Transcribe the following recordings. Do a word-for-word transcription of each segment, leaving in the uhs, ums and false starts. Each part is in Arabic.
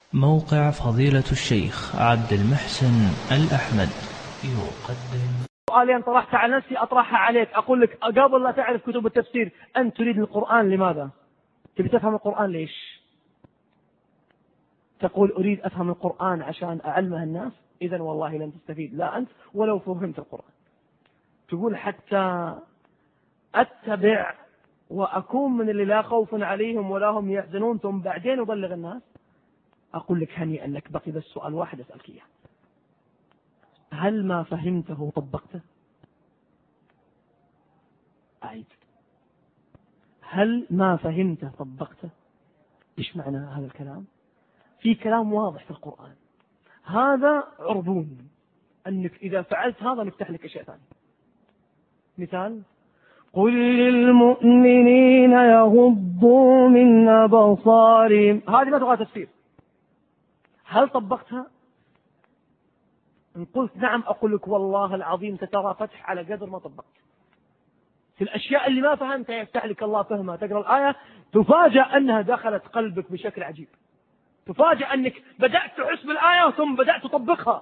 موقع فضيلة الشيخ عبد المحسن الأحمد يقدم. سؤالين طرحت على نفسي أطرحها عليك. أقول لك قبل لا تعرف كتب التفسير أنت تريد القرآن لماذا؟ تبي تفهم القرآن ليش؟ تقول أريد أفهم القرآن عشان أعلمه الناس، إذن والله لن تستفيد لا أنت ولو فهمت القرآن. تقول حتى أتبع وأكون من اللي لا خوف عليهم ولا هم يحزنون ثم بعدين أبلغ الناس. أقول لك هنيئا لك، بقي بس سؤال واحد أسألك إياه: هل ما فهمته طبقته؟ أعيد: هل ما فهمته طبقته؟ إيش معنى هذا الكلام؟ في كلام واضح في القرآن، هذا عرضون أنك إذا فعلت هذا نفتح لك أشياء ثانية. مثال: قل للمؤمنين يغضوا من أبصارهم، هذه ما تبغى تفسير. هل طبقتها؟ إن قلت نعم أقول لك والله العظيم سترى فتح على قدر ما طبقت. في الأشياء اللي ما فهمتها يفتح لك الله فهمها، تقرأ الآية تفاجأ أنها دخلت قلبك بشكل عجيب، تفاجأ أنك بدأت تحس بالآية ثم بدأت تطبقها،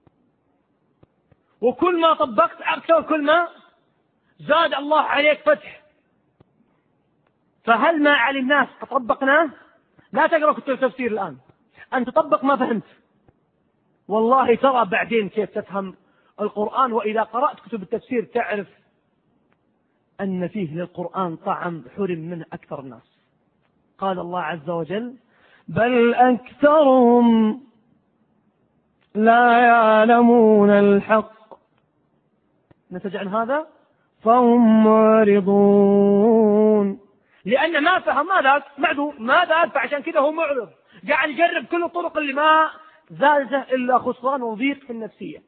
وكل ما طبقت أكثر كل ما زاد الله عليك فتح. فهل ما علمناه طبقناه؟ لا تقرأ كتب التفسير الآن، أن تطبق ما فهمت، والله ترى بعدين كيف تفهم القرآن. وإذا قرأت كتب التفسير تعرف أن فيه للقرآن طعم حرم منه أكثر الناس. قال الله عز وجل: بل أكثرهم لا يعلمون الحق، نتج عن هذا فهم معرضون. لأن ما فهم ماذا معذور ماذا فعشان كذا هو معرض، قاعد يجرب كل الطرق اللي ما زالته إلا خسران وضيق في النفسية.